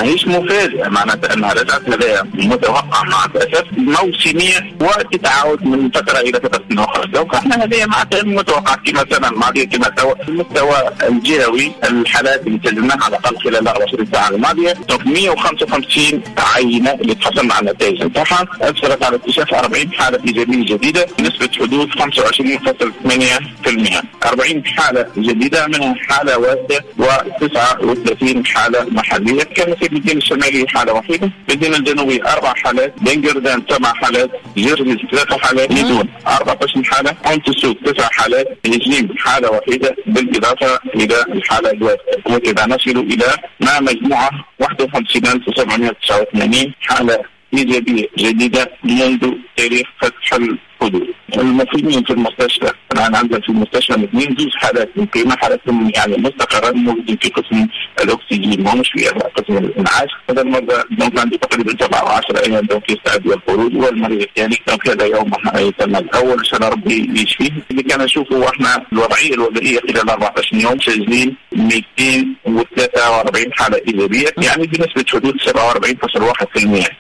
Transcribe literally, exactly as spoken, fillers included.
ما هيش مفاجئة، معناتها أنها رجعت لديها متوقع مع الأسف موسمية وتتعاود من فترة إلى فترة أخرى. لو كان هذه معناتها متوقع كما السنة الماضية كما المستوى الجهوي الحالات اللي سجلناها على الأقل خلال أربعة وعشرين ساعة الماضية مئة وخمسة وخمسين عينة اللي تحصلنا على النتائج نتاعها أسفرت على اكتشاف أربعين حالة إيجابية جديدة بنسبة حدوث خمسة وعشرين فاصلة ثمانية بالمئة. أربعين حالة جديدة منها حالة واحدة وتسعة وثلاثين حالة محلية. كان في المدينة الشمالية حالة وحيدة، المدينة الجنوبية أربع حالات، بنجردان سبع حالالات، جرجس ثلاث حالات، ميدون أربعة عشر حالة، أنتسوق تسع حالات، هجيم حالة وحيدة بالإضافة إلى الحالة الواحدة. وكذا نصل إلى ما مجموعة واحد وخمسين ألف وسبعمئة وتسعة وثمانين حالة إيجابية جديدة منذ تاريخ فتح الحدود. المقيمين في المستشفى الآن عندنا في المستشفى اثنين زوج حالات مقيمة، حالتهم يعني مستقرة موجودين في قسم الأكسجين ومش في قسم الإنعاش. هذا المرضى دونك عنده تقريبا سبعة وعشرة أيام دونك يستعد للخروج، والمريض الثاني دونك هذا يوم يتم الأول إن شاء الله ربي يشفيه. اللي كان نشوفه احنا الوضعية الوبائية خلال أربعة عشر يوم سجلين مئتين وثلاثة وأربعين حالة إيجابية، يعني بنسبة حدود سبعة وأربعين فاصلة واحد بالمئة.